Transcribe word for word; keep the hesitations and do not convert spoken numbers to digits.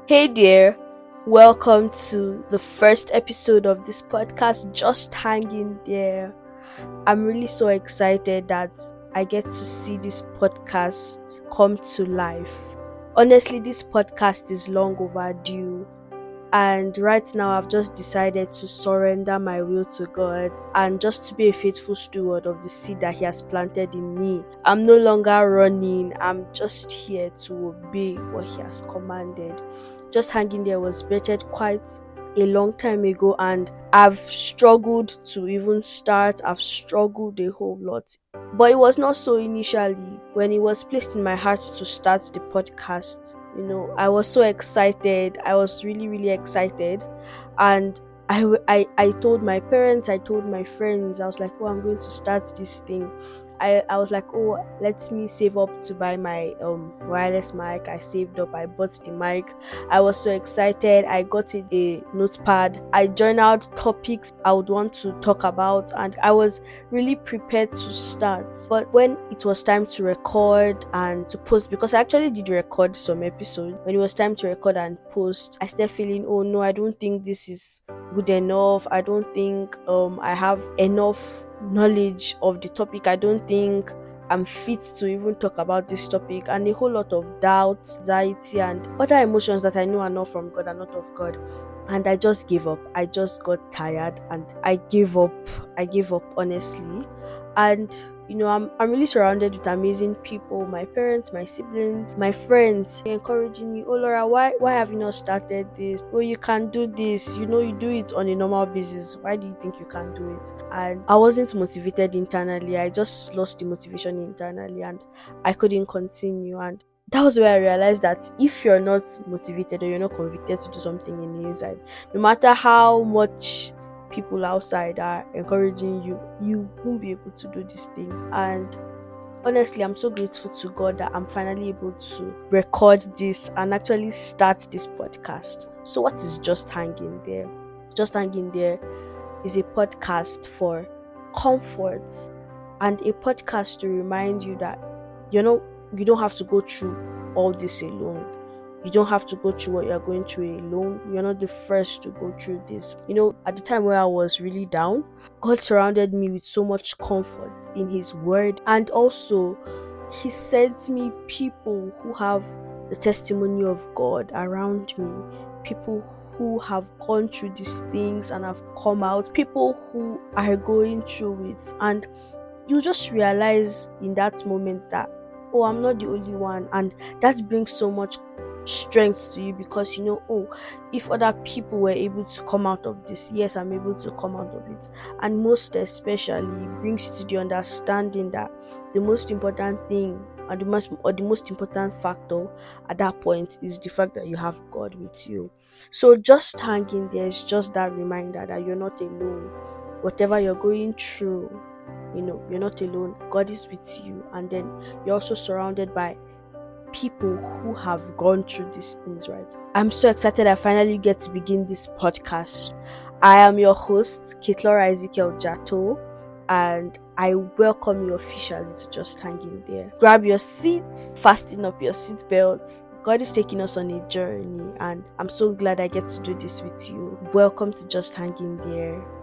Hey there, welcome to the first episode of this podcast, Just Hanging There. I'm really so excited that I get to see this podcast come to life. Honestly, this podcast is long overdue, and right now I've just decided to surrender my will to God and just to be a faithful steward of the seed that He has planted in me. I'm no longer running, I'm just here to obey what He has commanded. Just Hanging There was birthed quite a long time ago, and I've struggled to even start. I've struggled a whole lot, but it was not so initially. When it was placed in my heart to start the podcast, you know, I was so excited. I was really really excited, and I, I, I told my parents, I told my friends, I was like, oh, I'm going to start this thing. I, I was like, oh, let me save up to buy my um wireless mic. I saved up, I bought the mic. I was so excited. I got a, a notepad. I journaled topics I would want to talk about, and I was really prepared to start. But when it was time to record and to post, because I actually did record some episodes, when it was time to record and post, I started feeling, oh no, I don't think this is good enough. I don't think um I have enough knowledge of the topic. I don't think I'm fit to even talk about this topic, and a whole lot of doubt, anxiety, and other emotions that I know are not from God, are not of God. And I just gave up. I just got tired and I gave up. I gave up honestly. And you know, I'm I'm really surrounded with amazing people, my parents, my siblings, my friends, encouraging me. Oh Laura, why why have you not started this? Oh, you can do this. You know, you do it on a normal basis. Why do you think you can do it? And I wasn't motivated internally. I just lost the motivation internally, and I couldn't continue. And that was where I realized that if you're not motivated or you're not convicted to do something in the inside, no matter how much people outside are encouraging you, you won't be able to do these things. And honestly, I'm so grateful to God that I'm finally able to record this and actually start this podcast. So what is Just Hanging There? Just Hanging There is a podcast for comfort, and a podcast to remind you that you know you don't have to go through all this alone. You don't have to go through what you're going through alone. You're not the first to go through this. You know, at the time where I was really down, God surrounded me with so much comfort in His Word, and also He sent me people who have the testimony of God around me, people who have gone through these things and have come out, people who are going through it. And you just realize in that moment that, oh, I'm not the only one, and that brings so much strength to you, because you know, oh, if other people were able to come out of this, yes, I'm able to come out of it. And most especially, it brings you to the understanding that the most important thing and the most or the most important factor at that point is the fact that you have God with you. So just hanging there is just that reminder that you're not alone. Whatever you're going through, you know, you're not alone. God is with you, and then you're also surrounded by people who have gone through these things, right? I'm so excited I finally get to begin this podcast. I am your host, Kitlora Ezekiel Jato, and I welcome you officially to Just Hanging There. Grab your seats, fasten up your seatbelts. God is taking us on a journey, and I'm so glad I get to do this with you. Welcome to Just Hanging There.